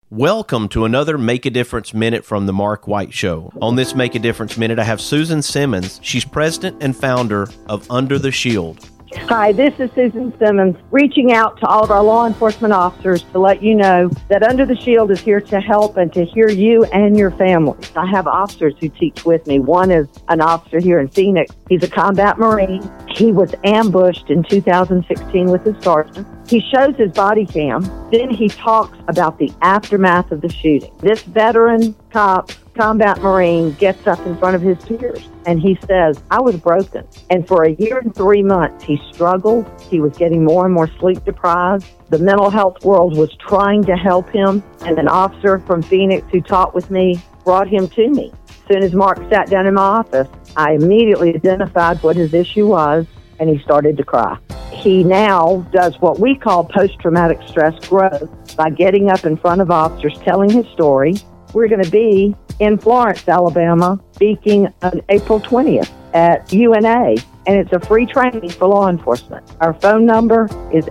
Welcome to another Make a Difference Minute from the Mark White Show. On this Make a Difference Minute, I have Susan Simmons. She's president and founder of Under the Shield. Hi, this is Susan Simmons, reaching out to all of our law enforcement officers to let you know that Under the Shield is here to help and to hear you and your families. I have officers who teach with me. One is an officer here in Phoenix. He's a combat Marine. He was ambushed in 2016 with his sergeant. He shows his body cam. Then he talks about the aftermath of the shooting. This veteran cop, combat Marine, gets up in front of his peers and he says, I was broken. And for a year and 3 months, he struggled. He was getting more and more sleep deprived. The mental health world was trying to help him. And an officer from Phoenix who taught with me brought him to me. As soon as Mark sat down in my office, I immediately identified what his issue was, and he started to cry. He now does what we call post-traumatic stress growth by getting up in front of officers, telling his story. We're going to be in Florence, Alabama, speaking on April 20th at UNA, and it's a free training for law enforcement. Our phone number is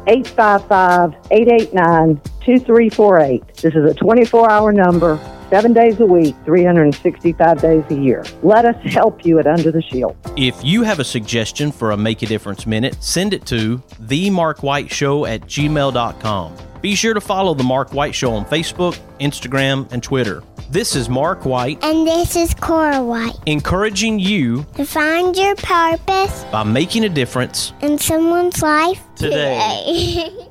855-889-2348. This is a 24-hour number, 7 days a week, 365 days a year. Let us help you at Under the Shield. If you have a suggestion for a Make a Difference Minute, send it to themarkwhiteshow@gmail.com. Be sure to follow The Mark White Show on Facebook, Instagram, and Twitter. This is Mark White. And this is Cora White. Encouraging you to find your purpose by making a difference in someone's life today.